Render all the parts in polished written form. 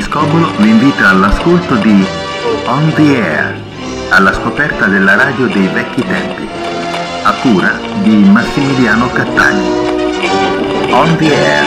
Scobolo vi invita all'ascolto di On the Air, alla scoperta della radio dei vecchi tempi, a cura di Massimiliano Cattani. On the Air.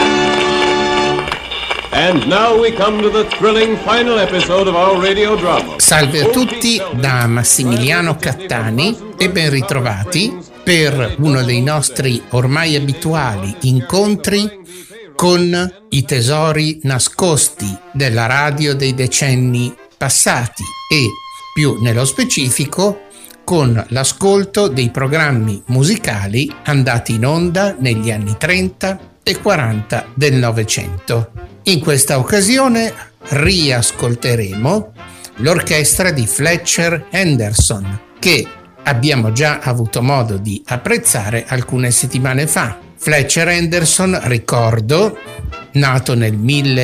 And now we come to the thrilling final episode of our radio drama. Salve a tutti da Massimiliano Cattani e ben ritrovati per uno dei nostri ormai abituali incontri con i tesori nascosti della radio dei decenni passati e, più nello specifico, con l'ascolto dei programmi musicali andati in onda negli anni 30 e 40 del Novecento. In questa occasione riascolteremo l'orchestra di Fletcher Henderson, che abbiamo già avuto modo di apprezzare alcune settimane fa. Fletcher Henderson, ricordo, nato nel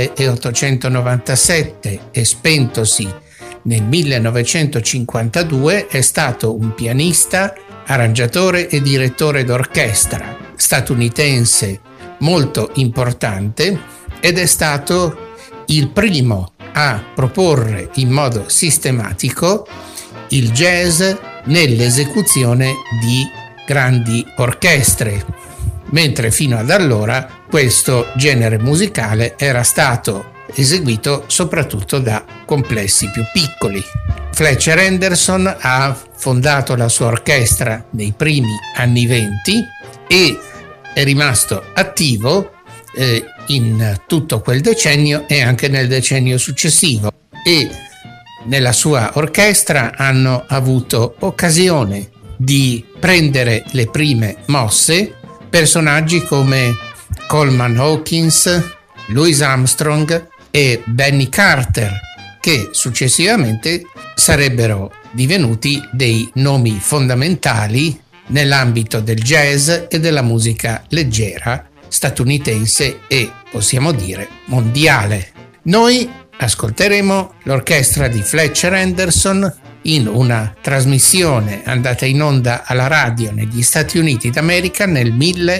1897 e spentosi nel 1952, è stato un pianista, arrangiatore e direttore d'orchestra statunitense molto importante ed è stato il primo a proporre in modo sistematico il jazz nell'esecuzione di grandi orchestre, mentre fino ad allora questo genere musicale era stato eseguito soprattutto da complessi più piccoli. Fletcher Henderson ha fondato la sua orchestra nei primi anni 20 e è rimasto attivo in tutto quel decennio e anche nel decennio successivo, e nella sua orchestra hanno avuto occasione di prendere le prime mosse personaggi come Coleman Hawkins, Louis Armstrong e Benny Carter, che successivamente sarebbero divenuti dei nomi fondamentali nell'ambito del jazz e della musica leggera statunitense e, possiamo dire, mondiale. Noi ascolteremo l'orchestra di Fletcher Henderson in una trasmissione andata in onda alla radio negli Stati Uniti d'America nel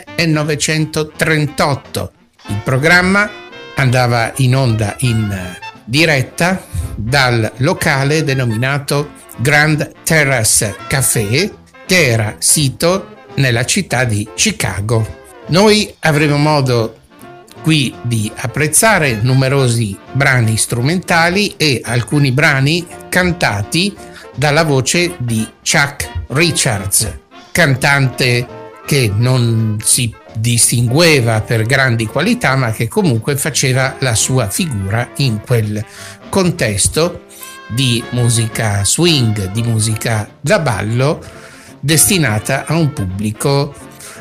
1938. Il programma andava in onda in diretta dal locale denominato Grand Terrace Café, che era sito nella città di Chicago. Noi avremo modo qui di apprezzare numerosi brani strumentali e alcuni brani cantati dalla voce di Chuck Richards, cantante che non si distingueva per grandi qualità, ma che comunque faceva la sua figura in quel contesto di musica swing, di musica da ballo, destinata a un pubblico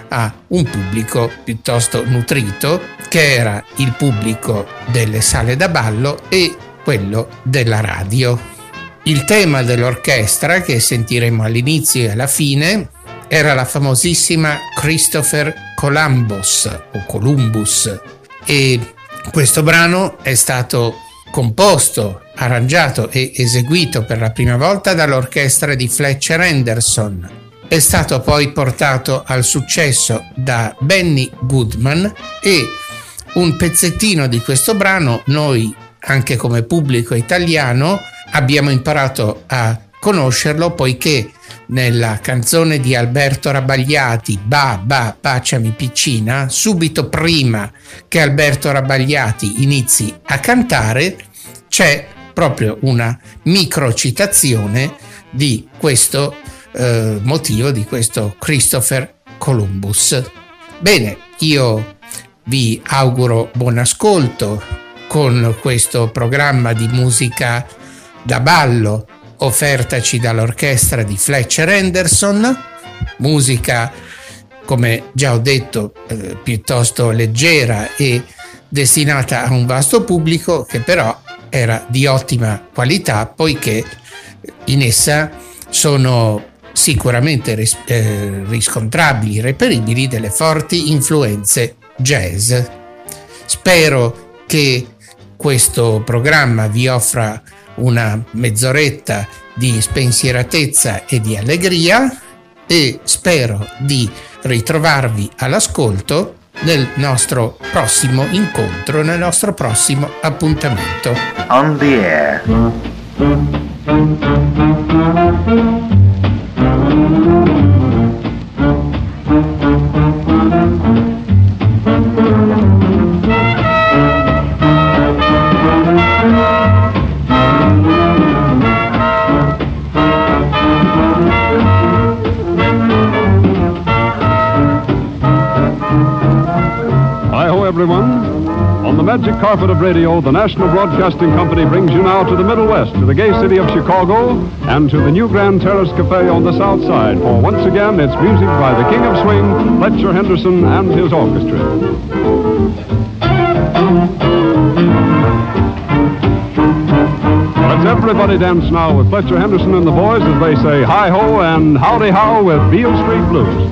piuttosto nutrito, che era il pubblico delle sale da ballo e quello della radio. Il tema dell'orchestra, che sentiremo all'inizio e alla fine, era la famosissima Christopher Columbus o Columbus, e questo brano è stato composto, arrangiato e eseguito per la prima volta dall'orchestra di Fletcher Henderson. È stato poi portato al successo da Benny Goodman e un pezzettino di questo brano noi, anche come pubblico italiano, abbiamo imparato a conoscerlo, poiché nella canzone di Alberto Rabagliati, Ba Ba Baciami Piccina, subito prima che Alberto Rabagliati inizi a cantare, c'è proprio una microcitazione di questo motivo, di questo Christopher Columbus. Bene, io vi auguro buon ascolto con questo programma di musica da ballo offertaci dall'orchestra di Fletcher Henderson, musica, come già ho detto, piuttosto leggera e destinata a un vasto pubblico, che però era di ottima qualità, poiché in essa sono sicuramente riscontrabili, reperibili delle forti influenze jazz. Spero che questo programma vi offra una mezz'oretta di spensieratezza e di allegria, e spero di ritrovarvi all'ascolto nel nostro prossimo incontro, nel nostro prossimo appuntamento. On the Air. Everyone. On the magic carpet of radio, the National Broadcasting Company brings you now to the Middle West, to the gay city of Chicago, and to the new Grand Terrace Cafe on the South Side, for once again it's music by the King of Swing, Fletcher Henderson, and his orchestra. Let's everybody dance now with Fletcher Henderson and the boys as they say hi-ho and howdy-how with Beale Street Blues.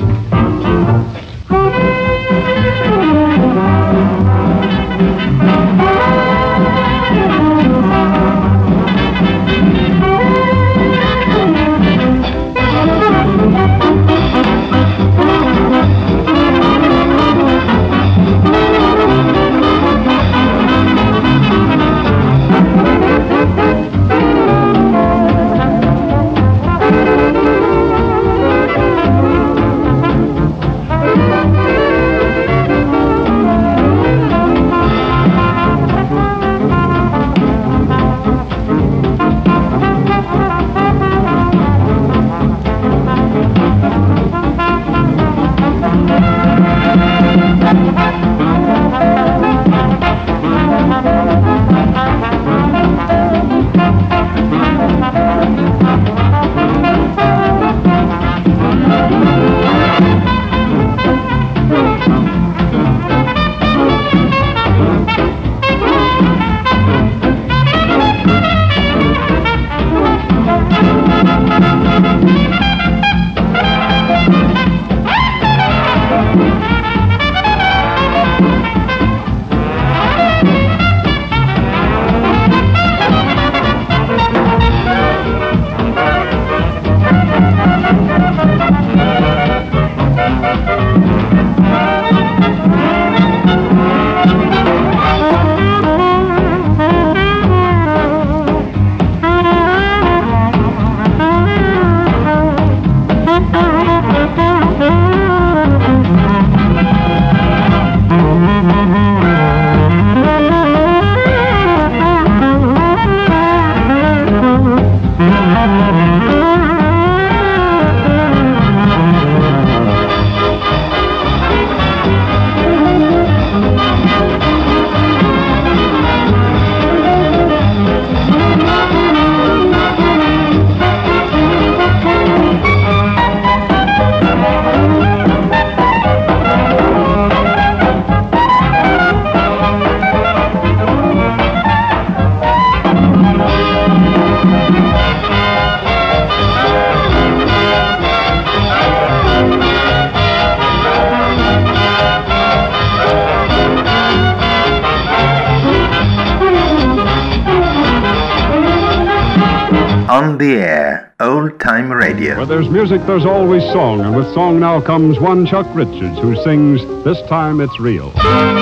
On the Air, Old Time Radio. Where there's music, there's always song, and with song now comes one Chuck Richards, who sings This Time It's Real.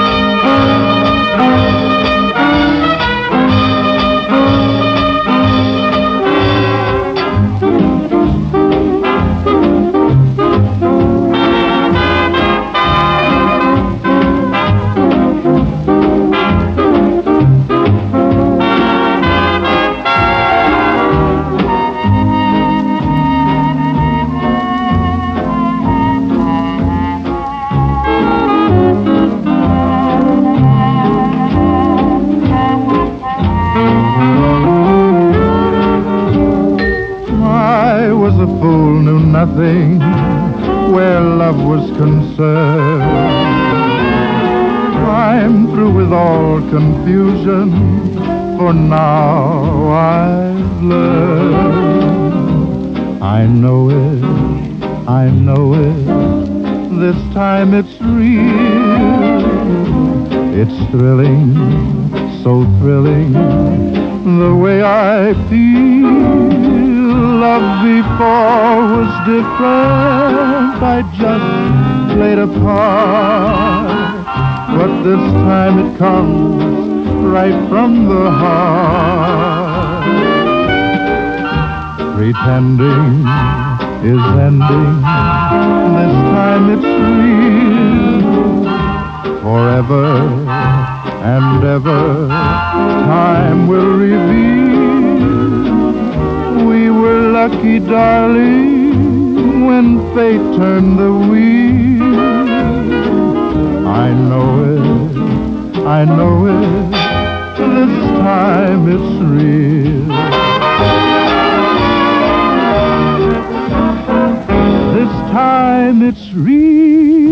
Nothing where love was concerned. I'm through with all confusion, for now I've learned. I know it, this time it's real. It's thrilling, so thrilling, the way I feel. Love before was different, I just played a part. but this time it comes right from the heart. Pretending is ending, this time it's real. Forever and ever, time will reveal. We were lucky, darling, when fate turned the wheel. I know it, this time it's real. This time it's real.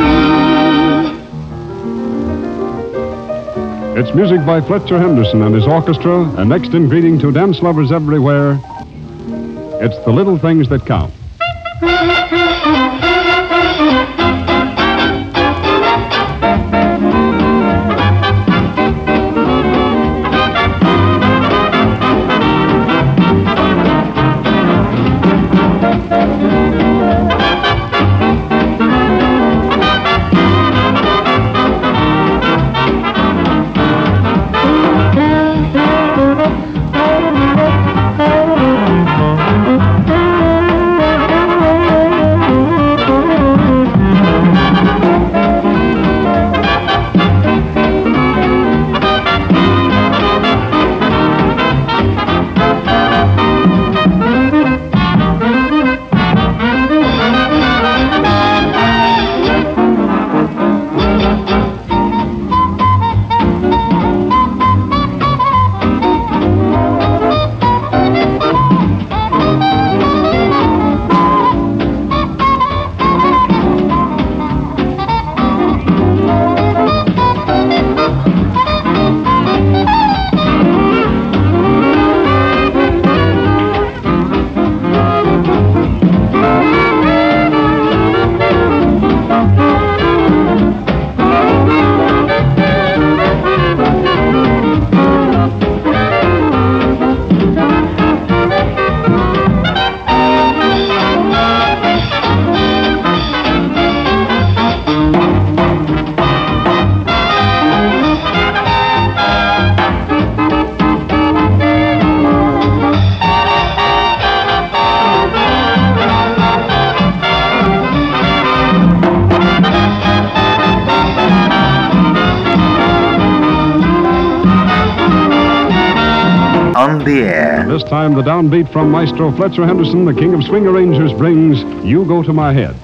It's music by Fletcher Henderson and his orchestra, and next in greeting to dance lovers everywhere, it's The Little Things That Count. On the Air. This time, the downbeat from Maestro Fletcher Henderson, the king of swing arrangers, brings You Go to My Head.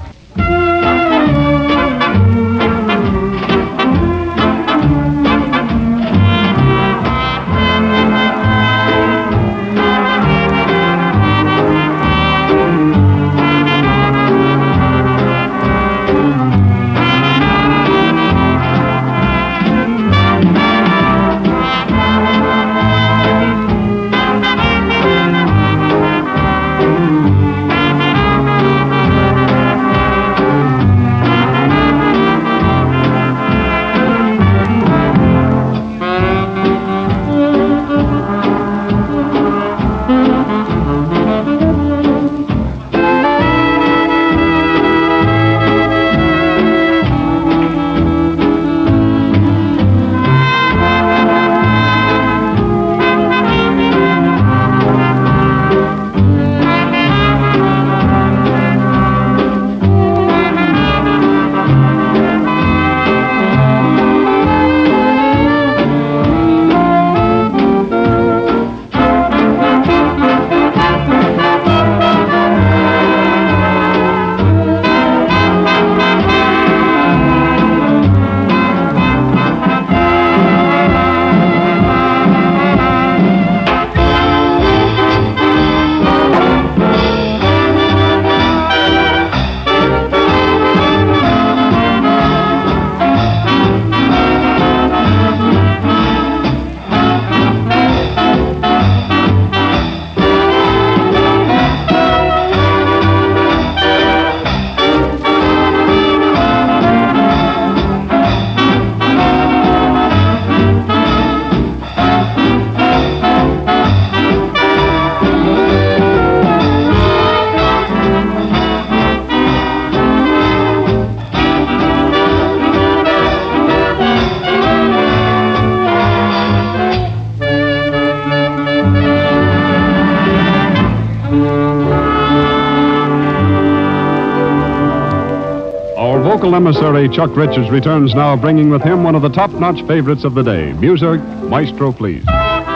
local emissary Chuck Richards returns now, bringing with him one of the top-notch favorites of the day. Music, Maestro, please.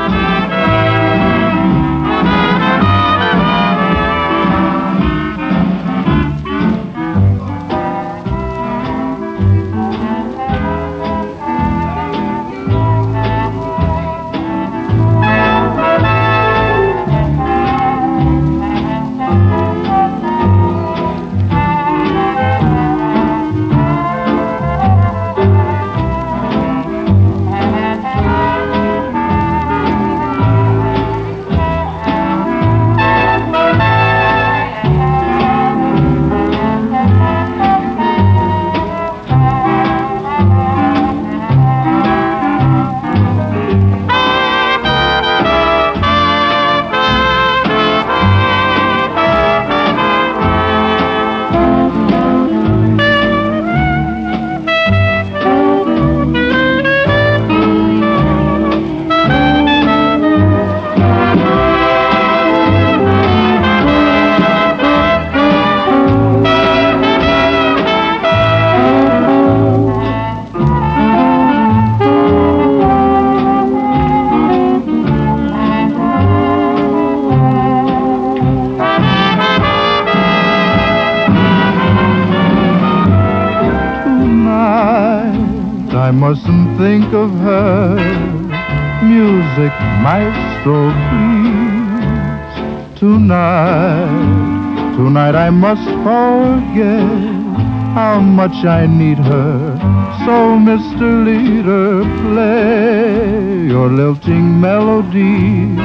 I mustn't think of her. Music, maestro, please. Tonight I must forget how much I need her. So, Mr. Leader, play your lilting melodies.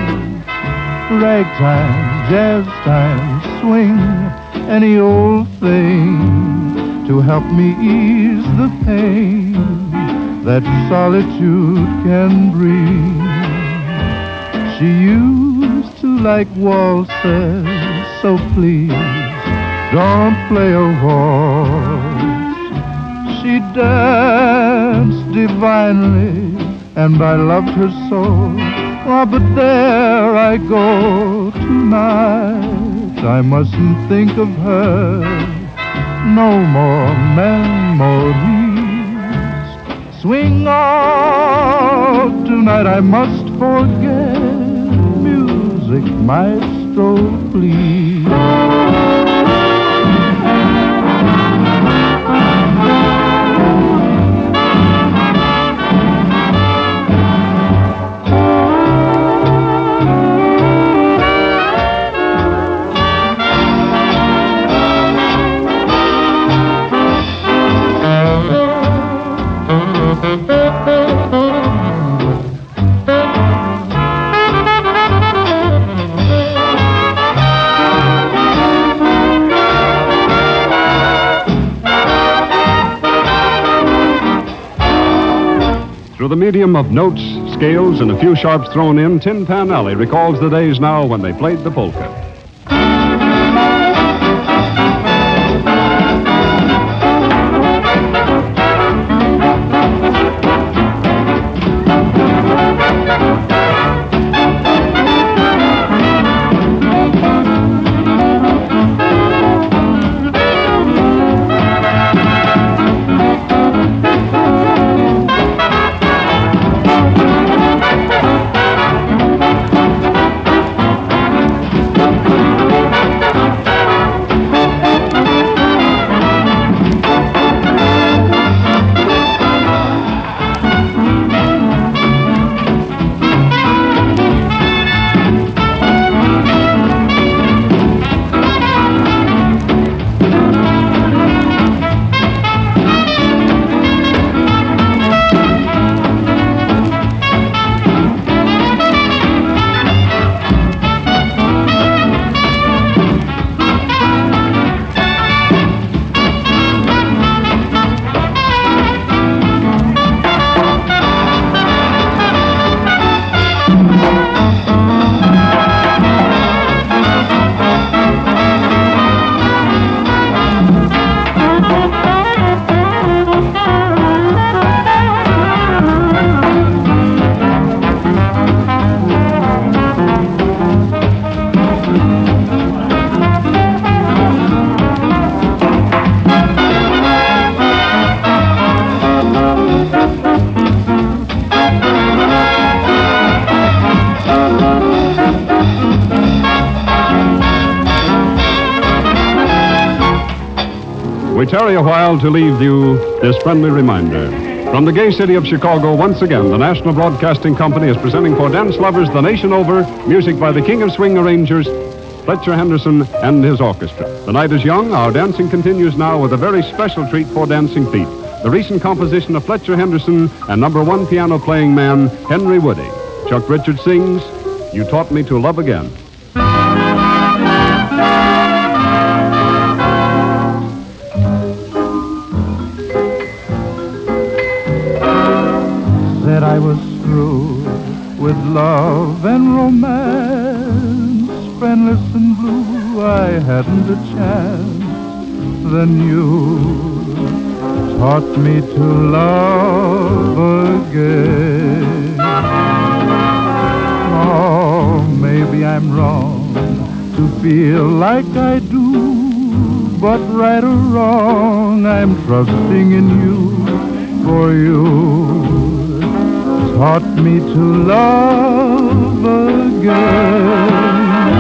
Ragtime, jazz time, swing, any old thing to help me ease the pain that solitude can bring. She used to like waltzes, so please don't play a waltz. She danced divinely, and I loved her so. Ah, but there I go tonight. I mustn't think of her. No more memories. Swing out tonight, I must forget. Music, maestro, please. Through the medium of notes, scales, and a few sharps thrown in, Tin Pan Alley recalls the days now when they played the polka. tarry a while to leave you this friendly reminder. From the gay city of Chicago, once again, the National Broadcasting Company is presenting for dance lovers the nation over music by the King of Swing arrangers, Fletcher Henderson and his orchestra. The night is young. Our dancing continues now with a very special treat for dancing feet. The recent composition of Fletcher Henderson and number one piano playing man, Henry Woody. Chuck Richards sings, You Taught Me to Love Again. Said I was through with love and romance, friendless and blue, I hadn't a chance. Then you taught me to love again. Oh, maybe I'm wrong to feel like I do, but right or wrong, I'm trusting in you, for you taught me to love again.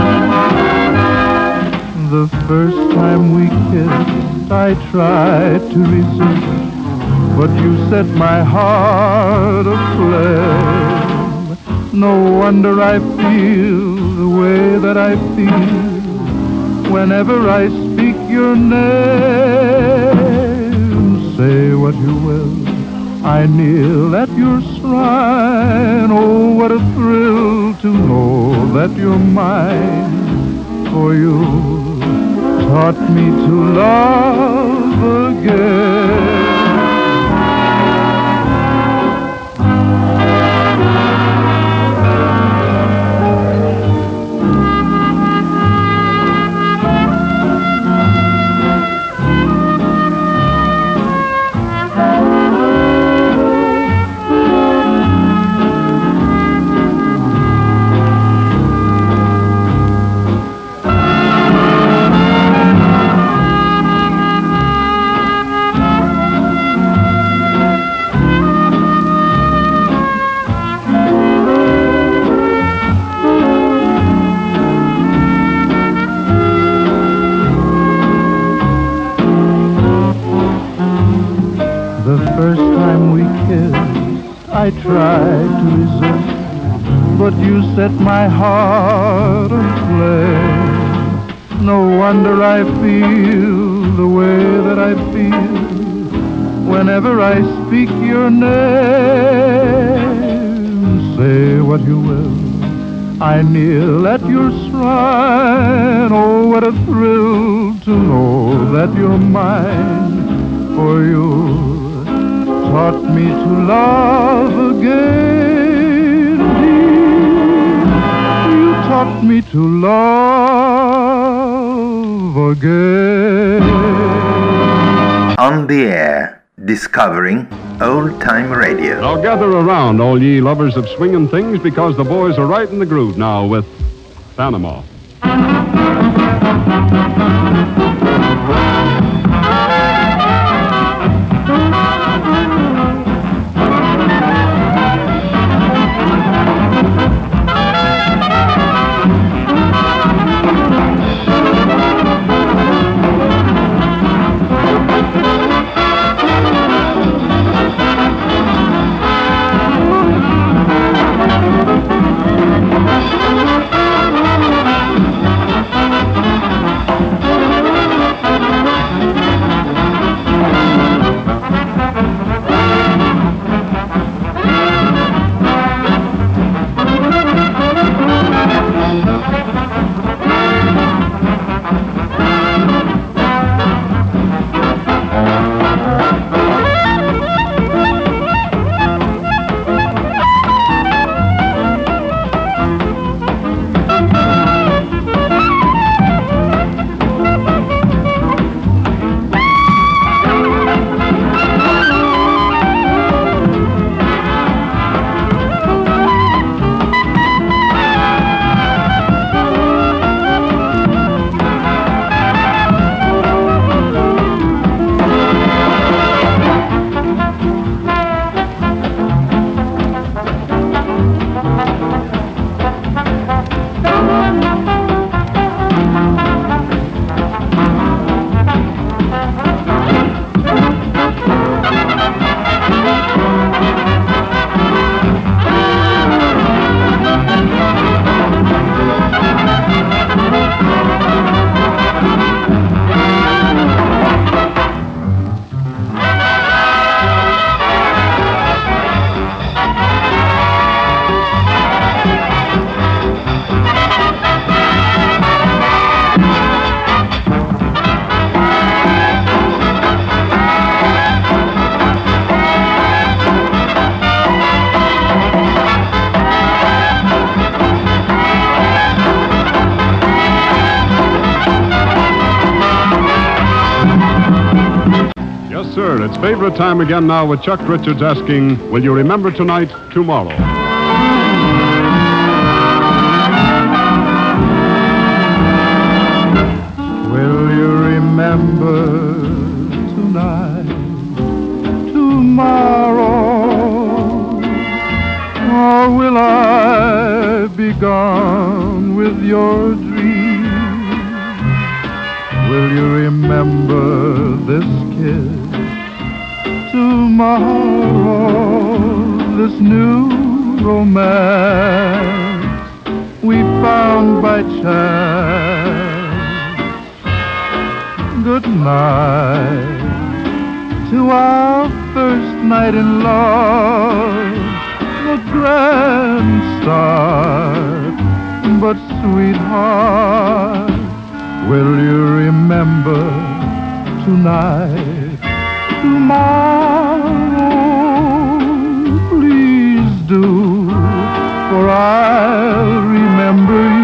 The first time we kissed, I tried to resist, but you set my heart aflame. No wonder I feel the way that I feel whenever I speak your name. Say what you will, I kneel at your shrine. Oh, what a thrill to know that you're mine. For you taught me to love again. I tried to resist, but you set my heart aflame. No wonder I feel the way that I feel whenever I speak your name. Say what you will, I kneel at your shrine. Oh, what a thrill to know that you're mine. For you taught me to love again. You taught me to love again. On the air, discovering old-time radio. Now gather around, all ye lovers of swinging things, because the boys are right in the groove now with Panama. It's favorite time again now with Chuck Richards asking, will you remember tonight, tomorrow? Will you remember tonight, tomorrow? Or will I be gone with your dreams? Will you remember this kiss tomorrow? This new romance we found by chance. Good night to our first night in love, the grand start. But sweetheart, will you remember tonight, tomorrow? Please do, for I'll remember you.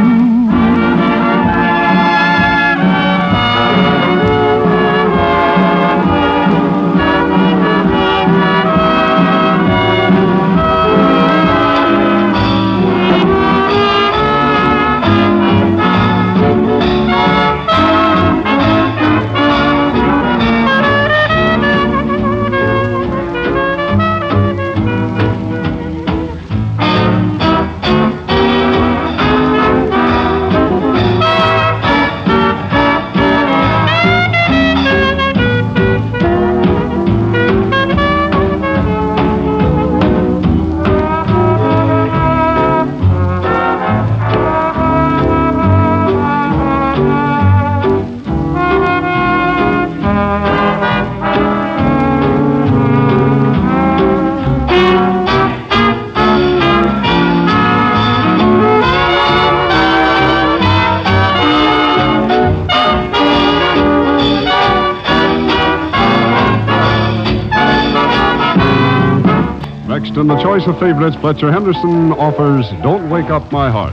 Next in the choice of favorites, Fletcher Henderson offers Don't Wake Up My Heart.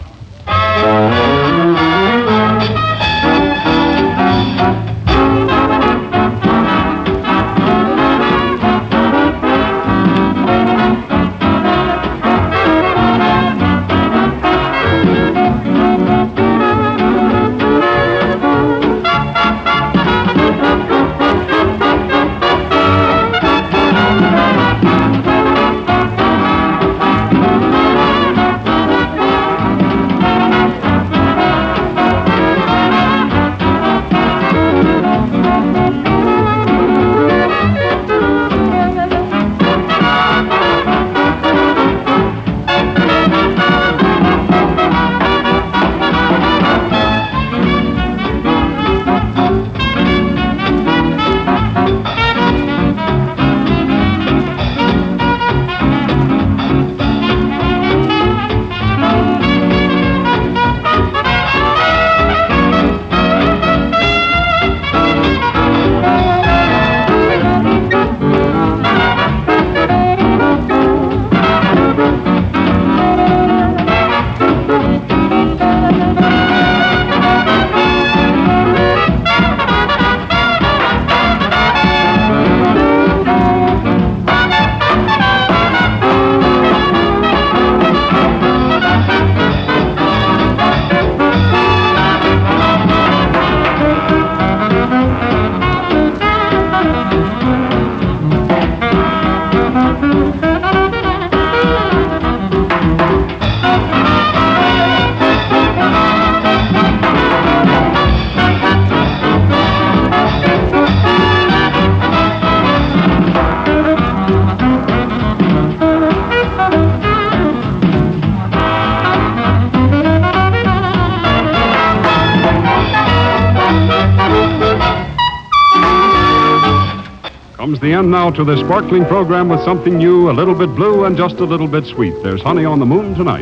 Comes the end now to this sparkling program with something new, a little bit blue and just a little bit sweet. There's Honey on the Moon tonight.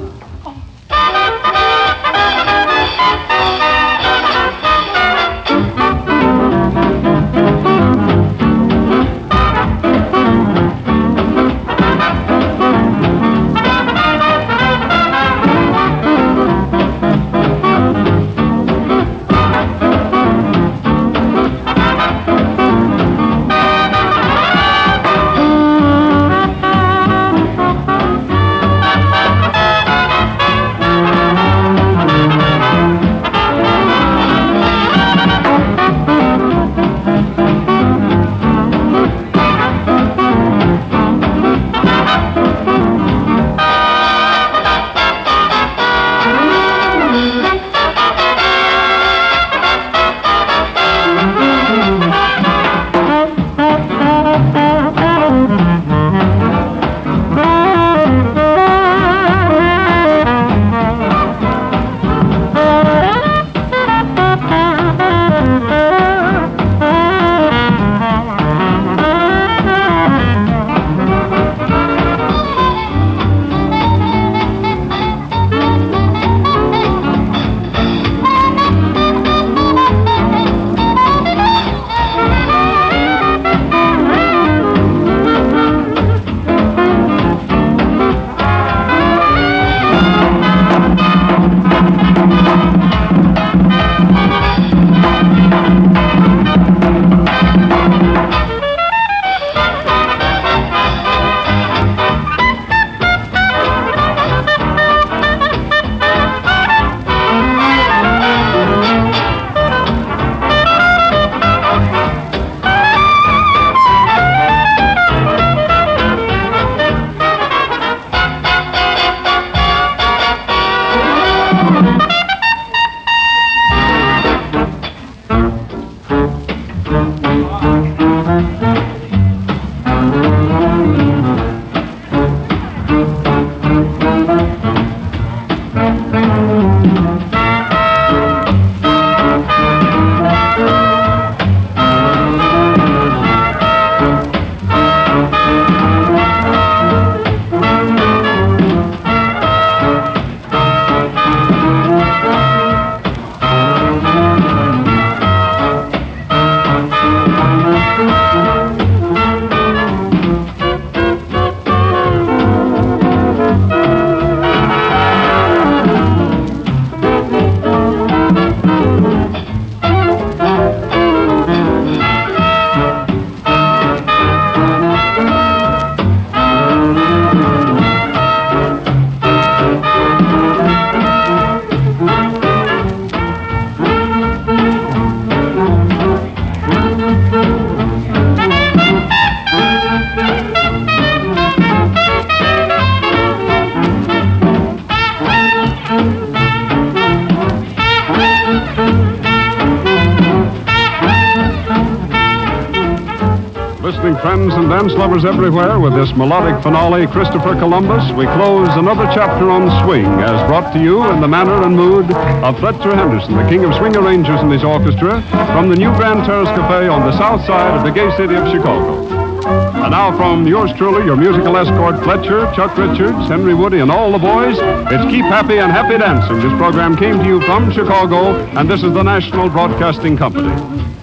Listening friends and dance lovers everywhere, with this melodic finale, Christopher Columbus, we close another chapter on swing, as brought to you in the manner and mood of Fletcher Henderson, the king of swing arrangers and his orchestra, from the New Grand Terrace Cafe on the south side of the gay city of Chicago. And now from yours truly, your musical escort, Fletcher, Chuck Richards, Henry Woody, and all the boys, it's Keep Happy and Happy Dancing. This program came to you from Chicago, and this is the National Broadcasting Company.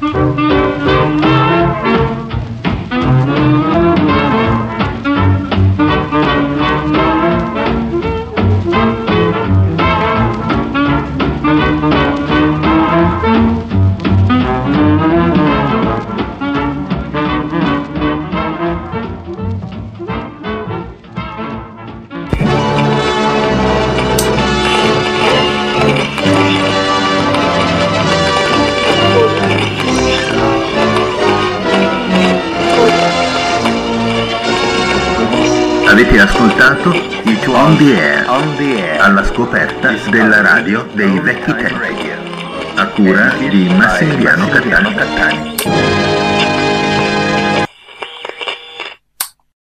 Avete ascoltato On the Air, alla scoperta della radio dei vecchi tempi, a cura di Massimiliano Cattani.